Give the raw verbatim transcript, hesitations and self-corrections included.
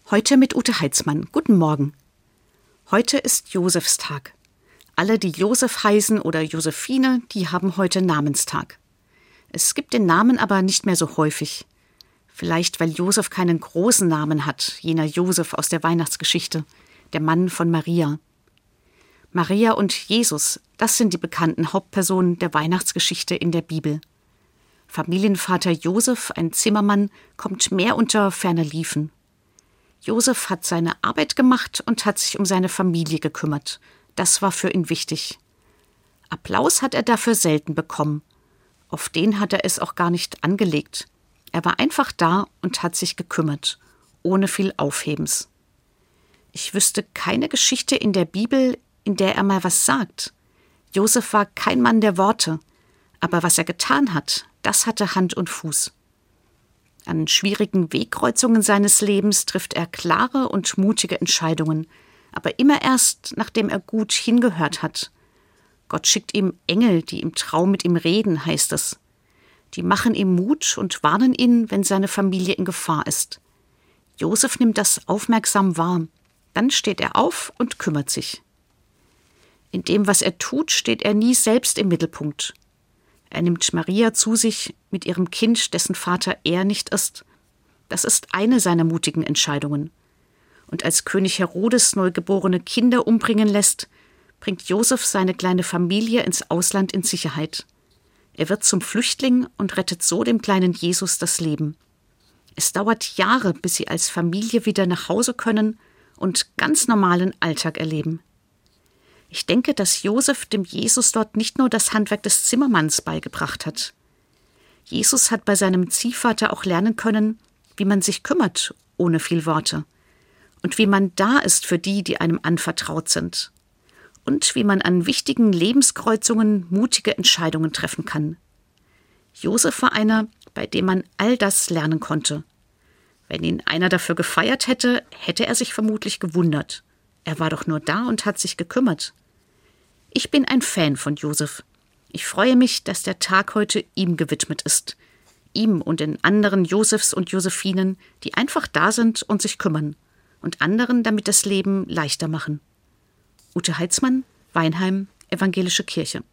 Heute mit Ute Heitzmann. Guten Morgen. Heute ist Josefstag. Alle, die Josef heißen oder Josephine, die haben heute Namenstag. Es gibt den Namen aber nicht mehr so häufig. Vielleicht, weil Josef keinen großen Namen hat, jener Josef aus der Weihnachtsgeschichte, der Mann von Maria. Maria und Jesus, das sind die bekannten Hauptpersonen der Weihnachtsgeschichte in der Bibel. Familienvater Josef, ein Zimmermann, kommt mehr unter ferner Liefen. Josef hat seine Arbeit gemacht und hat sich um seine Familie gekümmert. Das war für ihn wichtig. Applaus hat er dafür selten bekommen. Auf den hat er es auch gar nicht angelegt. Er war einfach da und hat sich gekümmert, ohne viel Aufhebens. Ich wüsste keine Geschichte in der Bibel, in der er mal was sagt. Josef war kein Mann der Worte, aber was er getan hat, das hatte Hand und Fuß. An schwierigen Wegkreuzungen seines Lebens trifft er klare und mutige Entscheidungen, aber immer erst, nachdem er gut hingehört hat. Gott schickt ihm Engel, die im Traum mit ihm reden, heißt es. Die machen ihm Mut und warnen ihn, wenn seine Familie in Gefahr ist. Josef nimmt das aufmerksam wahr. Dann steht er auf und kümmert sich. In dem, was er tut, steht er nie selbst im Mittelpunkt. Er nimmt Maria zu sich mit ihrem Kind, dessen Vater er nicht ist. Das ist eine seiner mutigen Entscheidungen. Und als König Herodes neugeborene Kinder umbringen lässt, bringt Josef seine kleine Familie ins Ausland in Sicherheit. Er wird zum Flüchtling und rettet so dem kleinen Jesus das Leben. Es dauert Jahre, bis sie als Familie wieder nach Hause können und ganz normalen Alltag erleben. Ich denke, dass Josef dem Jesus dort nicht nur das Handwerk des Zimmermanns beigebracht hat. Jesus hat bei seinem Ziehvater auch lernen können, wie man sich kümmert, ohne viel Worte. Und wie man da ist für die, die einem anvertraut sind. Und wie man an wichtigen Lebenskreuzungen mutige Entscheidungen treffen kann. Josef war einer, bei dem man all das lernen konnte. Wenn ihn einer dafür gefeiert hätte, hätte er sich vermutlich gewundert. Er war doch nur da und hat sich gekümmert. Ich bin ein Fan von Josef. Ich freue mich, dass der Tag heute ihm gewidmet ist. Ihm und den anderen Josefs und Josephinen, die einfach da sind und sich kümmern. Und anderen damit das Leben leichter machen. Ute Heitzmann, Weinheim, Evangelische Kirche.